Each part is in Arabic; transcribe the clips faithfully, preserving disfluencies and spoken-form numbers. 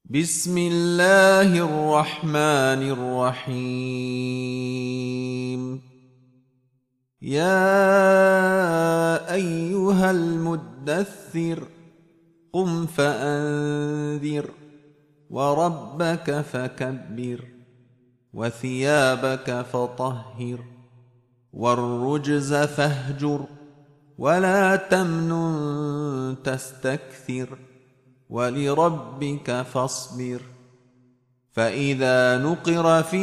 بسم الله الرحمن الرحيم. يا أيها المدثر قم فأنذر وربك فكبر وثيابك فطهر والرجز فاهجر ولا تمنن تستكثر ولربك فاصبر. فإذا نقر في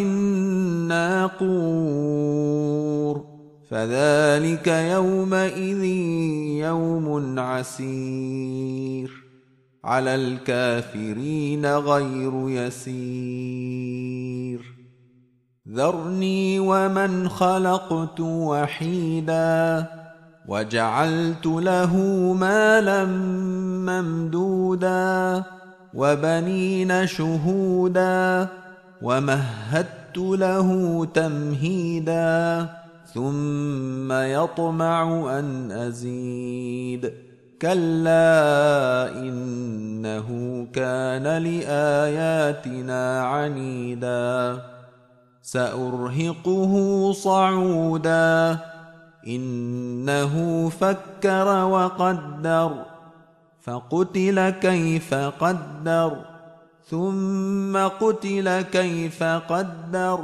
الناقور فذلك يومئذ يوم عسير على الكافرين غير يسير. ذرني ومن خلقت وحيدا وجعلت له مالا ممدودا وبنين شهودا ومهدت له تمهيدا ثم يطمع أن أزيد. كلا إنه كان لآياتنا عنيدا سأرهقه صعودا إنه فكر وقدر فقتل كيف قدر ثم قتل كيف قدر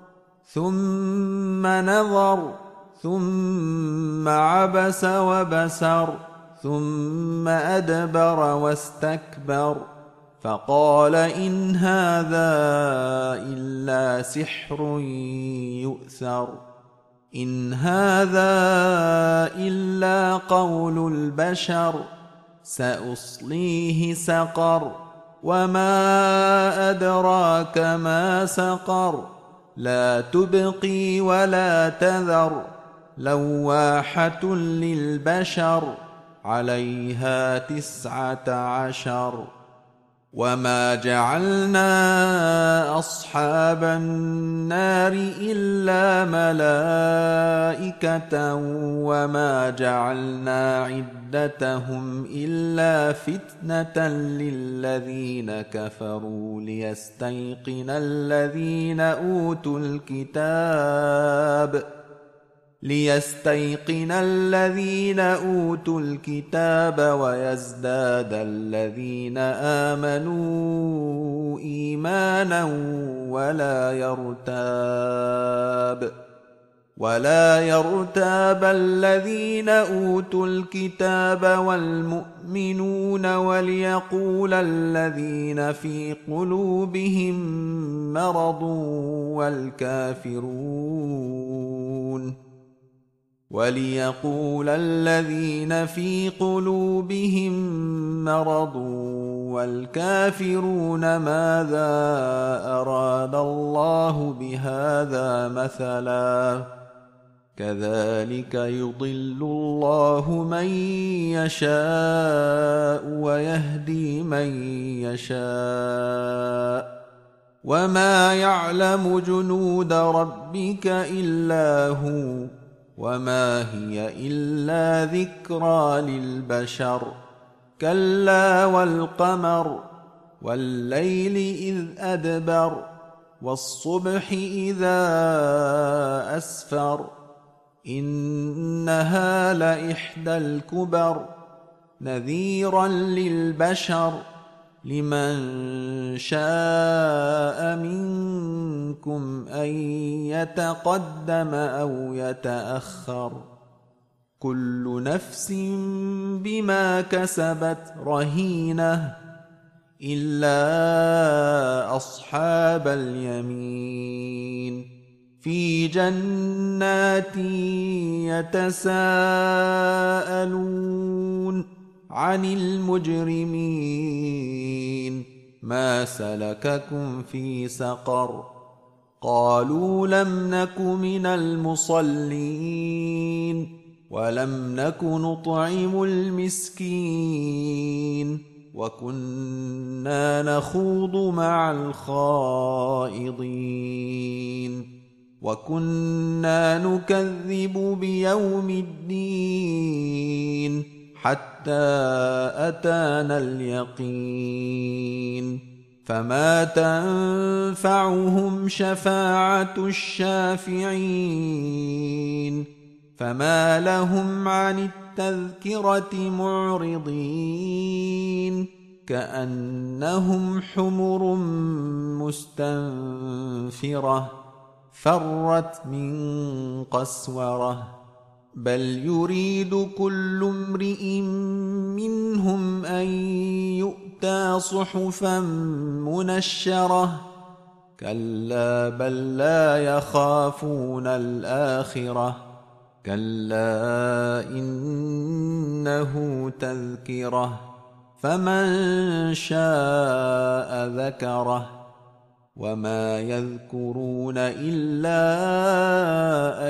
ثم نظر ثم عبس وبسر ثم أدبر واستكبر فقال إن هذا إلا سحر يؤثر إن هذا إلا قول البشر سأصليه سقر وما أدراك ما سقر لا تبقي ولا تذر لواحة للبشر عليها تسعة عشر. وما جعلنا أصحاب النار إلا ملائكة وما جعلنا عدتهم إلا فتنة للذين كفروا ليستيقن الذين أوتوا الكتاب ليستيقن الذين أوتوا الكتاب ويزداد الذين آمنوا إيمانا ولا يرتاب ولا يرتاب الذين أوتوا الكتاب والمؤمنون وليقول الذين في قلوبهم مرض والكافرون وليقول الذين في قلوبهم مرض والكافرون ماذا أراد الله بهذا مثلا كذلك يضل الله من يشاء ويهدي من يشاء وما يعلم جنود ربك إلا هو وما هي إلا ذكرى للبشر. كلا والقمر والليل إذ أدبر والصبح إذا أسفر إنها لإحدى الكبر نذيرا للبشر لمن شاء منكم أن يتقدم أو يتأخر كل نفس بما كسبت رهينة إلا أصحاب اليمين في جنات يتساءلون عن المجرمين ما سلككم في سقر قالوا لم نك من المصلين ولم نك نطعم المسكين وكنا نخوض مع الخائضين وكنا نكذب بيوم الدين حتى أتانا اليقين فما تنفعهم شفاعة الشافعين فما لهم عن التذكرة معرضين كأنهم حمر مستنفرة فرت من قسورة بل يريد كل امرئ منهم أن يؤتى صحفا منشرة كلا بل لا يخافون الآخرة كلا إنه تذكرة فمن شاء ذكره وما يذكرون إلا أن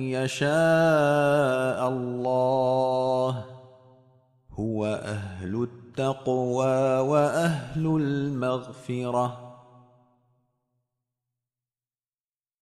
يشاء الله هو أهل التقوى وأهل المغفرة